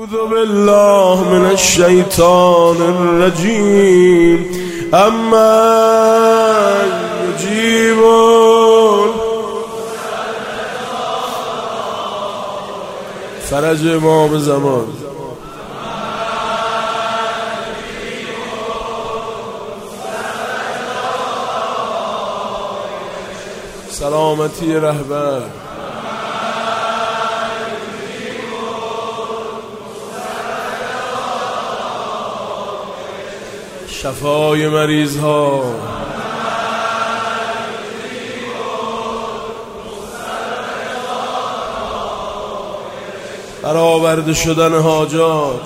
أعوذ بالله من الشيطان الرجيم أمن يجيب فرج امام زمان سلامتی رهبر شفای مریض ها برآورده شدن حاجات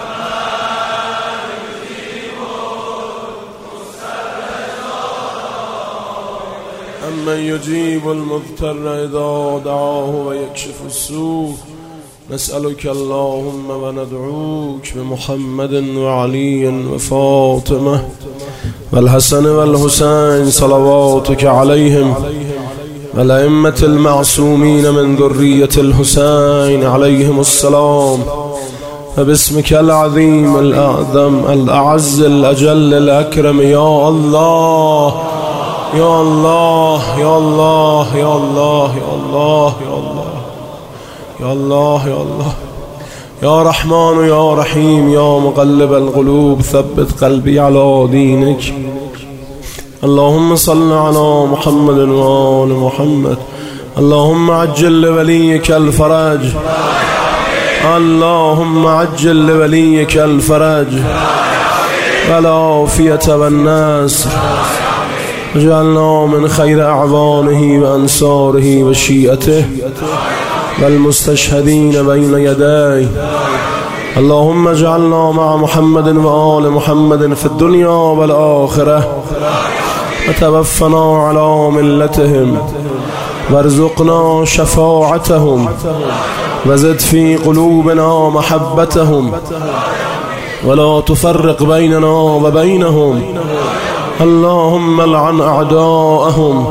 امن یجیب المضطر اذا دعاه و یکشف السوء نسألك اللهم وندعوك بمحمد وعلي وفاطمة والحسن والحسين صلواتك عليهم والأئمة المعصومين من ذرية الحسين عليهم السلام وباسمك العظيم الأعظم الأعز الأجل الأكرم يا الله يا الله يا الله يا الله يا الله يا الله يا الله يا الله يا رحمن يا رحيم يا مقلب القلوب ثبت قلبي على دينك اللهم صل على محمد وآل محمد اللهم عجل لوليك الفرج اللهم عجل لوليك الفرج والعافية والنصر اجعلنا من خير أعوانه وأنصاره وشيئته والمستشهدين بين يديه اللهم اجعلنا مع محمد وآل محمد في الدنيا والآخرة وتوفنا على ملتهم وارزقنا شفاعتهم وزد في قلوبنا محبتهم ولا تفرق بيننا وبينهم اللهم لعن أعداءهم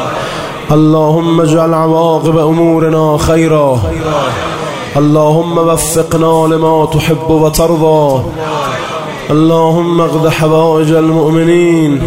اللهم اجعل عواقب أمورنا خيرا اللهم وفقنا لما تحب وترضى اللهم اقض حوائج المؤمنين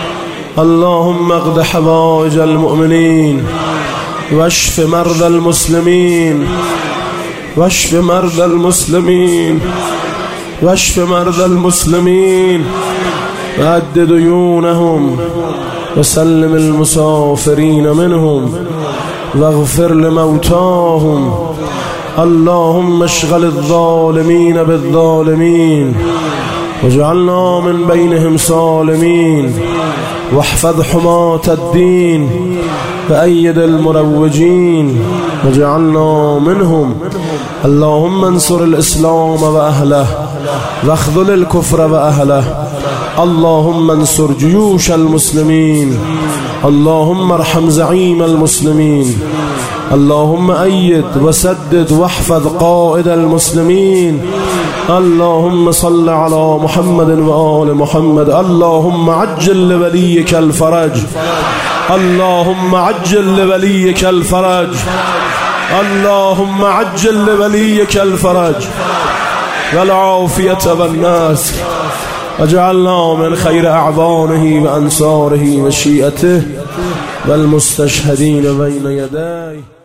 اللهم اقض حوائج المؤمنين واشف مرضى المسلمين واشف مرضى المسلمين واشف مرضى المسلمين وأد ديونهم وسلم المسافرين منهم واغفر لموتاهم اللهم اشغل الظالمين بالظالمين واجعلنا من بينهم سالمين واحفظ حماة الدين وأيد المروجين واجعلنا منهم اللهم انصر الإسلام وأهله واخذل الكفر وأهله اللهم انصر جيوش المسلمين اللهم ارحم زعيم المسلمين اللهم أيد وسدد واحفظ قائد المسلمين اللهم صل على محمد وآل محمد اللهم عجل لوليك الفرج اللهم عجل لوليك الفرج اللهم عجل لوليك الفرج والعافية والناس اجعلنا من خير أعوانه وأنصاره وشيئته والمستشهدين بين يديه